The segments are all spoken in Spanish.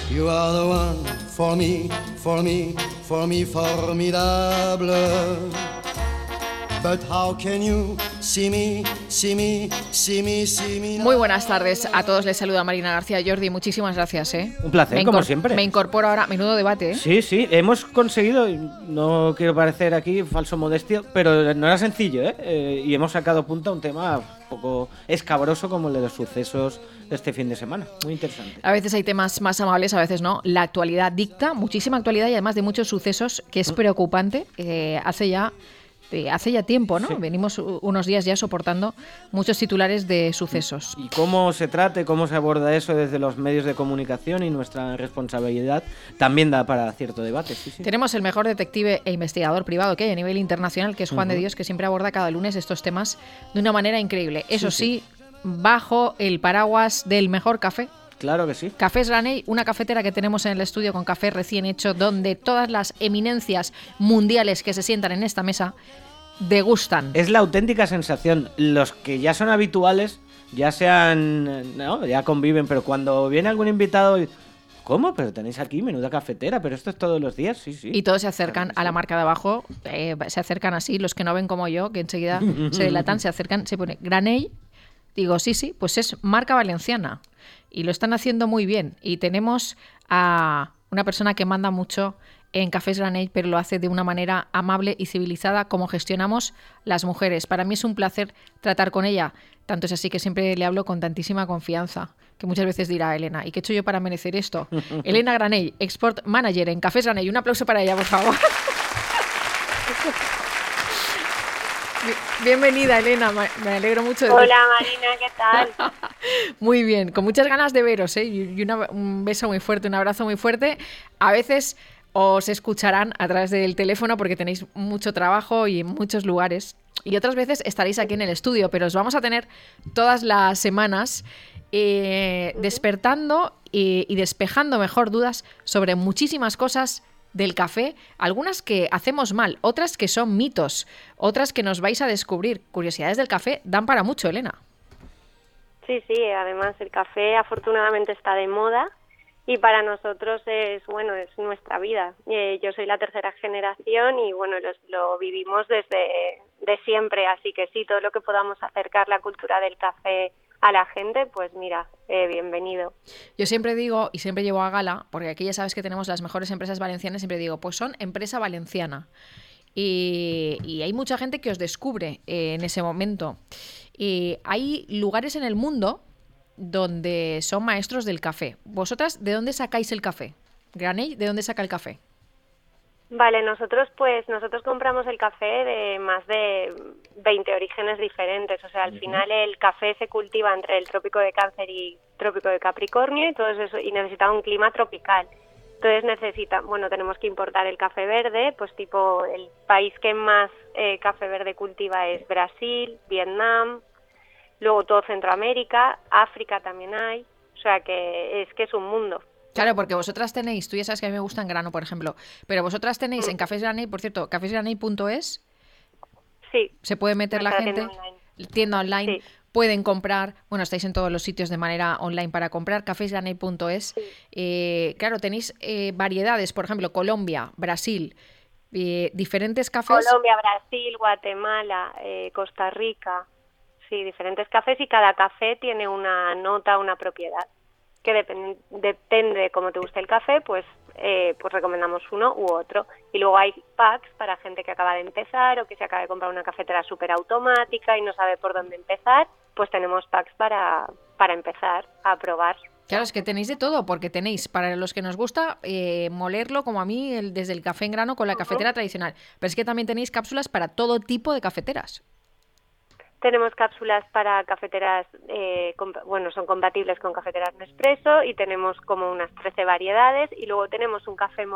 You are the one for me, for me, for me, formidable. But how can you see me, see me, see me, see me? Muy buenas tardes a todos, les saluda Marina García. Jordi, muchísimas gracias. Un placer, como siempre. Me incorporo ahora, menudo debate. Sí, hemos conseguido, no quiero parecer aquí falso modestia, pero no era sencillo, y hemos sacado punta a un tema un poco escabroso como el de los sucesos de este fin de semana. Muy interesante. A veces hay temas más amables, a veces no. La actualidad dicta muchísima actualidad y además de muchos sucesos, que es preocupante. Hace ya tiempo, ¿no? Sí. Venimos unos días ya soportando muchos titulares de sucesos. Y cómo se trate, cómo se aborda eso desde los medios de comunicación y nuestra responsabilidad también da para cierto debate. Sí. Tenemos el mejor detective e investigador privado que hay a nivel internacional, que es Juan de Dios, que siempre aborda cada lunes estos temas de una manera increíble. Eso sí, bajo el paraguas del mejor café. Claro que sí. Cafés Granell, una cafetera que tenemos en el estudio con café recién hecho, donde todas las eminencias mundiales que se sientan en esta mesa degustan. Es la auténtica sensación. Los que ya son habituales, ya conviven, pero cuando viene algún invitado, ¿cómo? Pero tenéis aquí menuda cafetera, pero esto es todos los días, sí. Y todos se acercan a la marca de abajo, se acercan así, los que no ven como yo, que enseguida se delatan, se acercan, se pone Granell. Digo, sí, pues es marca valenciana. Y lo están haciendo muy bien. Y tenemos a una persona que manda mucho en Cafés Granell, pero lo hace de una manera amable y civilizada, como gestionamos las mujeres. Para mí es un placer tratar con ella. Tanto es así que siempre le hablo con tantísima confianza, que muchas veces dirá Elena, ¿y qué he hecho yo para merecer esto? Elena Granell, Export Manager en Cafés Granell. Un aplauso para ella, por favor. Bienvenida, Elena, me alegro mucho de Hola, Marina, ¿qué tal? Muy bien, con muchas ganas de veros, y un beso muy fuerte, un abrazo muy fuerte. A veces os escucharán a través del teléfono porque tenéis mucho trabajo y en muchos lugares, y otras veces estaréis aquí en el estudio, pero os vamos a tener todas las semanas despertando y despejando mejor dudas sobre muchísimas cosas del café, algunas que hacemos mal, otras que son mitos, otras que nos vais a descubrir. Curiosidades del café dan para mucho, Elena. Sí, además el café afortunadamente está de moda y para nosotros es nuestra vida. Yo soy la tercera generación y lo vivimos de siempre, así que sí, todo lo que podamos acercar la cultura del café a la gente, pues mira, bienvenido. Yo siempre digo, y siempre llevo a gala, porque aquí ya sabes que tenemos las mejores empresas valencianas, siempre digo, pues son empresa valenciana. Y hay mucha gente que os descubre en ese momento. Y hay lugares en el mundo donde son maestros del café. ¿Vosotras de dónde sacáis el café? Granell, ¿de dónde saca el café? Vale, nosotros compramos el café de más de 20 orígenes diferentes. O sea, al final el café se cultiva entre el trópico de Cáncer y trópico de Capricornio y todo eso, y necesita un clima tropical. Entonces tenemos que importar el café verde, pues tipo el país que más café verde cultiva es Brasil, Vietnam, luego todo Centroamérica, África también hay, o sea que es un mundo. Claro, porque vosotras tenéis, tú ya sabes que a mí me gusta en grano, por ejemplo, pero vosotras tenéis en Cafés Granell, por cierto, cafésgranell.es, sí, se puede meter la gente, tienda online, sí. Pueden comprar, estáis en todos los sitios de manera online para comprar, cafésgranell.es, sí. Claro, tenéis variedades, por ejemplo, Colombia, Brasil, diferentes cafés. Colombia, Brasil, Guatemala, Costa Rica, sí, diferentes cafés, y cada café tiene una nota, una propiedad. Que depende de cómo te guste el café, pues recomendamos uno u otro. Y luego hay packs para gente que acaba de empezar o que se acaba de comprar una cafetera súper automática y no sabe por dónde empezar, pues tenemos packs para empezar a probar. Claro, es que tenéis de todo, porque tenéis, para los que nos gusta, molerlo, como a mí, desde el café en grano con la cafetera tradicional. Pero es que también tenéis cápsulas para todo tipo de cafeteras. Tenemos cápsulas para cafeteras, son compatibles con cafeteras Nespresso, y tenemos como unas 13 variedades, y luego tenemos café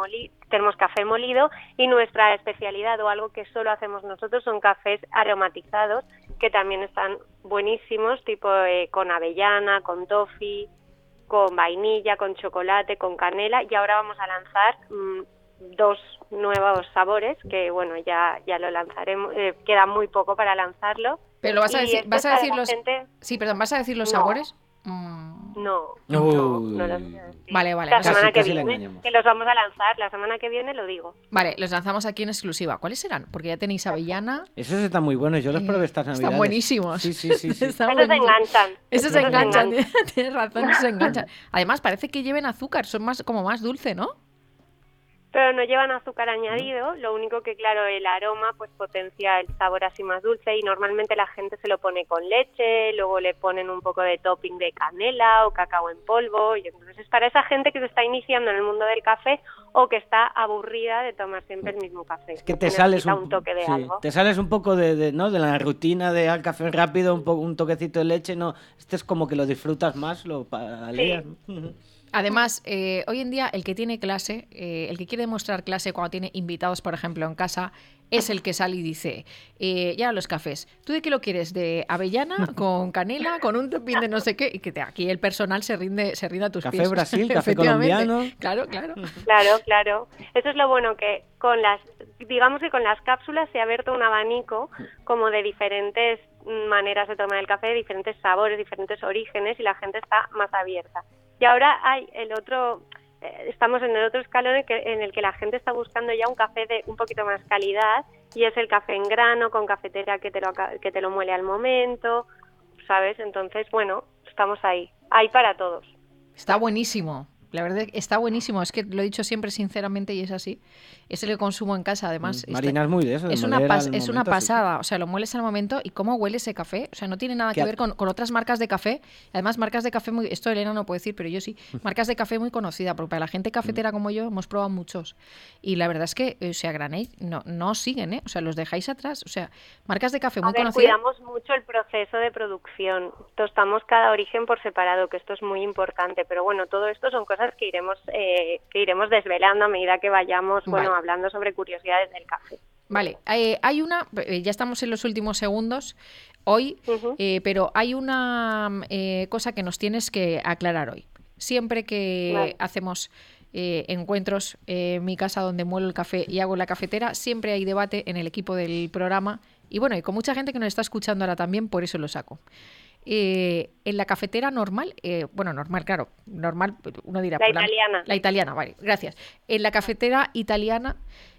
molido, y nuestra especialidad o algo que solo hacemos nosotros son cafés aromatizados, que también están buenísimos, tipo con avellana, con toffee, con vainilla, con chocolate, con canela, y ahora vamos a lanzar 2 nuevos sabores que ya lo lanzaremos, queda muy poco para lanzarlo. Pero vas a decir los sabores. No Uy. no los voy a decir. Vale. La semana que casi la viene, engañamos. que los vamos a lanzar, la semana que viene lo digo. Vale, los lanzamos aquí en exclusiva. ¿Cuáles serán? Porque ya tenéis avellana. Esos están muy buenos, yo los probé estas navidades. Están buenísimos. Sí. Están Esos se buenísimos. enganchan. Esos se Esos se enganchan, tienes razón, esos se enganchan. Además, parece que lleven azúcar, son como más dulce, ¿no? Pero no llevan azúcar añadido, lo único que, claro, el aroma pues potencia el sabor así más dulce y normalmente la gente se lo pone con leche, luego le ponen un poco de topping de canela o cacao en polvo y entonces es para esa gente que se está iniciando en el mundo del café o que está aburrida de tomar siempre el mismo café. Es que te necesita sales un toque de algo. te sales un poco de la rutina de café rápido, un toquecito de leche, no, este es como que lo disfrutas más, lo paleas. Ujú. Además, hoy en día el que tiene clase, el que quiere demostrar clase cuando tiene invitados, por ejemplo, en casa, es el que sale y dice, ya los cafés, ¿tú de qué lo quieres? ¿De avellana, con canela, con un topping de no sé qué? Y que aquí el personal se rinde a tus Café pies. Brasil, café Efectivamente. colombiano. Claro. Claro. Eso es lo bueno, que digamos que con las cápsulas se ha abierto un abanico como de diferentes maneras de tomar el café, de diferentes sabores, diferentes orígenes y la gente está más abierta. Y ahora hay estamos en el otro escalón en el que la gente está buscando ya un café de un poquito más calidad y es el café en grano con cafetera que te lo muele al momento, ¿sabes? Entonces, bueno, estamos ahí. Hay para todos. Está buenísimo. La verdad está buenísimo. Es que lo he dicho siempre sinceramente y es así. Es el que consumo en casa, además. Marina es muy de eso. De es moler una al momento, pasada. O sea, lo mueles al momento y cómo huele ese café. O sea, no tiene nada que ver con otras marcas de café. Además, marcas de café muy... Esto Elena no puede decir, pero yo sí. Marcas de café muy conocidas. Porque para la gente cafetera como yo hemos probado muchos. Y la verdad es que, o sea, Granell no siguen, ¿eh? O sea, los dejáis atrás. O sea, marcas de café muy conocidas. Cuidamos mucho el proceso de producción. Tostamos cada origen por separado, que esto es muy importante. Pero bueno, todo esto son cosas que iremos desvelando a medida que vayamos, hablando sobre curiosidades del café. Vale, hay una, ya estamos en los últimos segundos hoy, pero hay una cosa que nos tienes que aclarar hoy. Siempre que hacemos encuentros en mi casa donde muelo el café y hago la cafetera, siempre hay debate en el equipo del programa y bueno, y con mucha gente que nos está escuchando ahora también, por eso lo saco. En la cafetera normal, normal, claro, normal, uno dirá... La italiana, vale, gracias. En la cafetera italiana,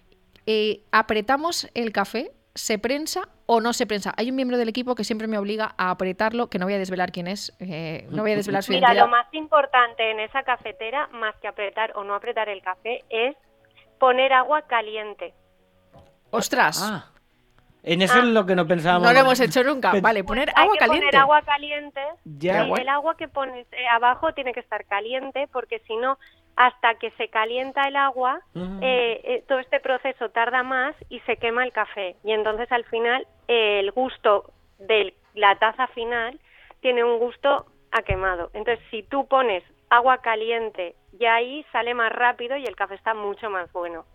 ¿apretamos el café? ¿Se prensa o no se prensa? Hay un miembro del equipo que siempre me obliga a apretarlo, que no voy a desvelar quién es, no voy a desvelar su identidad. Mira, lo más importante en esa cafetera, más que apretar o no apretar el café, es poner agua caliente. ¡Ostras! En eso es lo que no pensábamos. No lo hemos hecho nunca. Vale, poner agua caliente. Poner agua caliente. Ya. El agua que pones abajo tiene que estar caliente porque si no, hasta que se calienta el agua, todo este proceso tarda más y se quema el café. Y entonces al final el gusto de la taza final tiene un gusto a quemado. Entonces si tú pones agua caliente, ya ahí sale más rápido y el café está mucho más bueno.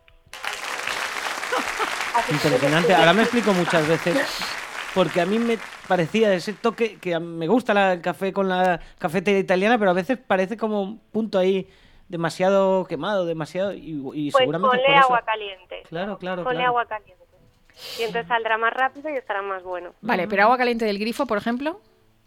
Impresionante. Ahora me explico muchas veces porque a mí me parecía ese toque que me gusta el café con la cafetera italiana, pero a veces parece como un punto ahí demasiado quemado, demasiado y pues seguramente ponle por eso. Agua caliente. Claro. Ponle agua caliente. Y entonces saldrá más rápido y estará más bueno. Vale, pero agua caliente del grifo, por ejemplo.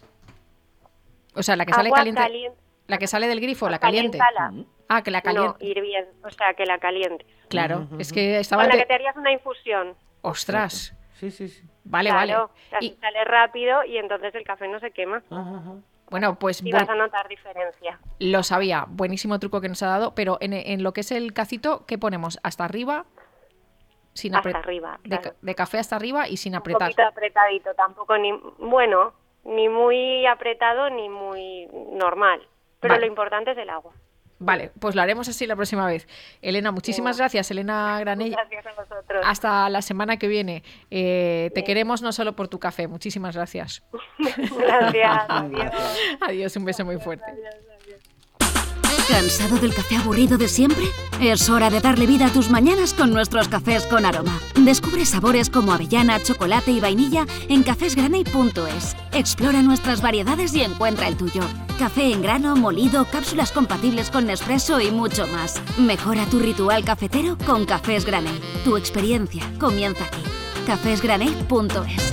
O sea, la que sale caliente. La que sale del grifo, la caliente. Ah, que la caliente. No, hirviendo, o sea, que la caliente. Claro, es que estaba... Con la que te harías una infusión. ¡Ostras! Sí. Vale. Así sale rápido y entonces el café no se quema. Bueno, pues... Y vas a notar diferencia. Lo sabía. Buenísimo truco que nos ha dado. Pero en lo que es el cacito, ¿qué ponemos? ¿Hasta arriba? Sin hasta arriba, claro. De café hasta arriba y sin apretar. Un poquito apretadito, tampoco ni muy apretado ni muy normal. Pero lo importante es el agua. Vale, pues lo haremos así la próxima vez. Elena, muchísimas gracias, Elena Granell. Gracias a vosotros. Hasta la semana que viene. Te queremos no solo por tu café. Muchísimas gracias. Gracias. Adiós. Adiós, un beso muy fuerte. Adiós. ¿Cansado del café aburrido de siempre? Es hora de darle vida a tus mañanas con nuestros cafés con aroma. Descubre sabores como avellana, chocolate y vainilla en cafésgranell.es. Explora nuestras variedades y encuentra el tuyo. Café en grano, molido, cápsulas compatibles con Nespresso y mucho más. Mejora tu ritual cafetero con Cafés Granell. Tu experiencia comienza aquí. cafésgranell.es.